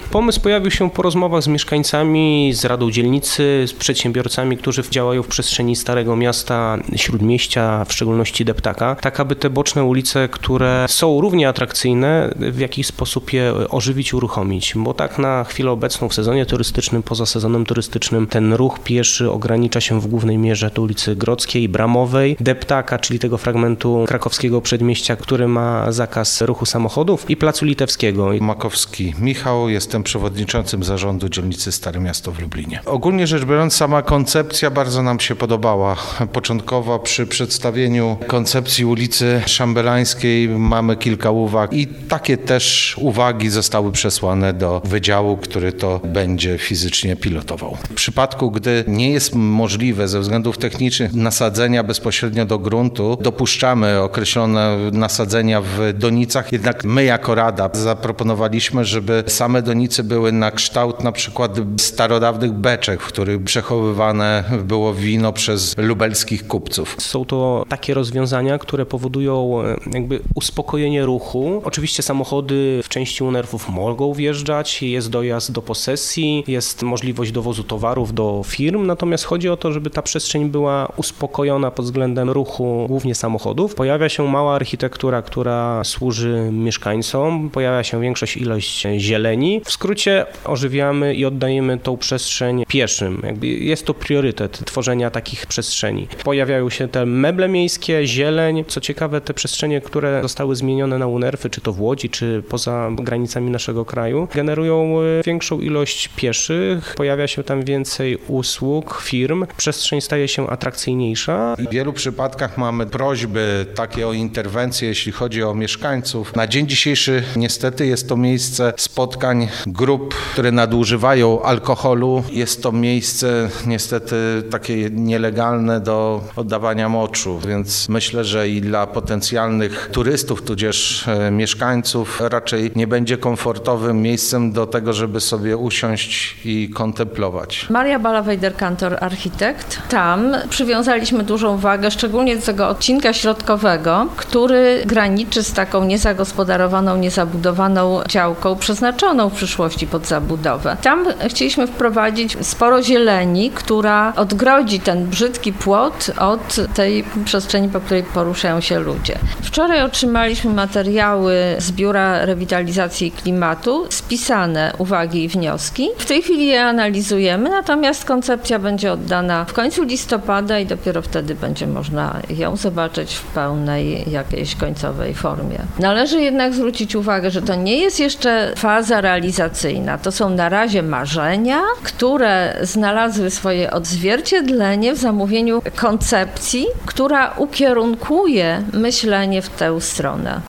Pomysł pojawił się po rozmowach z mieszkańcami, z Radą Dzielnicy, z przedsiębiorcami, którzy działają w przestrzeni Starego Miasta, Śródmieścia, w szczególności Deptaka, tak aby te boczne ulice, które są równie atrakcyjne, w jakiś sposób je ożywić, uruchomić, bo tak na chwilę obecną w sezonie turystycznym, poza sezonem turystycznym ten ruch pieszy ogranicza się w głównej mierze do ulicy Grodzkiej, Bramowej, Deptaka, czyli tego fragmentu krakowskiego przedmieścia, który ma zakaz ruchu samochodów, i Placu Litewskiego. Makowski Michał, jestem przewodniczącym zarządu dzielnicy Stare Miasto w Lublinie. Ogólnie rzecz biorąc, sama koncepcja bardzo nam się podobała. Początkowo przy przedstawieniu koncepcji ulicy Szambelańskiej mamy kilka uwag i takie też uwagi zostały przesłane do wydziału, który to będzie fizycznie pilotował. W przypadku, gdy nie jest możliwe ze względów technicznych nasadzenia bezpośrednio do gruntu, dopuszczamy określone nasadzenia w donicach, jednak my jako Rada zaproponowaliśmy, żeby same donice były na kształt na przykład starodawnych beczek, w których przechowywane było wino przez lubelskich kupców. Są to takie rozwiązania, które powodują jakby uspokojenie ruchu. Oczywiście samochody w części UNERV-ów mogą wjeżdżać, jest dojazd do posesji, jest możliwość dowozu towarów do firm, natomiast chodzi o to, żeby ta przestrzeń była uspokojona pod względem ruchu, głównie samochodów. Pojawia się mała architektura, która służy mieszkańcom, pojawia się ilość zieleni. W skrócie ożywiamy i oddajemy tą przestrzeń pieszym. Jakby jest to priorytet tworzenia takich przestrzeni. Pojawiają się te meble miejskie, zieleń. Co ciekawe, te przestrzenie, które zostały zmienione na UNERV-y, czy to w Łodzi, czy poza granicami naszego kraju, generują większą ilość pieszych, pojawia się tam więcej usług, firm, przestrzeń staje się atrakcyjniejsza. W wielu przypadkach mamy prośby takie o interwencję, jeśli chodzi o mieszkańców. Na dzień dzisiejszy niestety jest to miejsce spotkań grup, które nadużywają alkoholu. Jest to miejsce niestety takie nielegalne do oddawania moczu, więc myślę, że i dla potencjalnych turystów, tudzież mieszkańców raczej nie będzie komfortowym miejscem do tego, żeby sobie usiąść i kontemplować. Maria Bala-Wejder-Kantor, architekt. Tam przywiązaliśmy dużą wagę, szczególnie do tego odcinka środkowego, który graniczy z taką niezagospodarowaną, niezabudowaną działką przeznaczoną w przyszłości pod zabudowę. Tam chcieliśmy wprowadzić sporo zieleni, która odgrodzi ten brzydki płot od tej przestrzeni, po której poruszają się ludzie. Wczoraj otrzymaliśmy materiały z Biura Rewitalizacji i Klimatu, spisane uwagi i wnioski. W tej chwili je analizujemy, natomiast koncepcja będzie oddana w końcu listopada i dopiero wtedy będzie można ją zobaczyć w pełnej jakiejś końcowej formie. Należy jednak zwrócić uwagę, że to nie jest jeszcze faza realizacyjna. To są na razie marzenia, które znalazły swoje odzwierciedlenie w zamówieniu koncepcji, która ukierunkuje myślenie w tę stronę.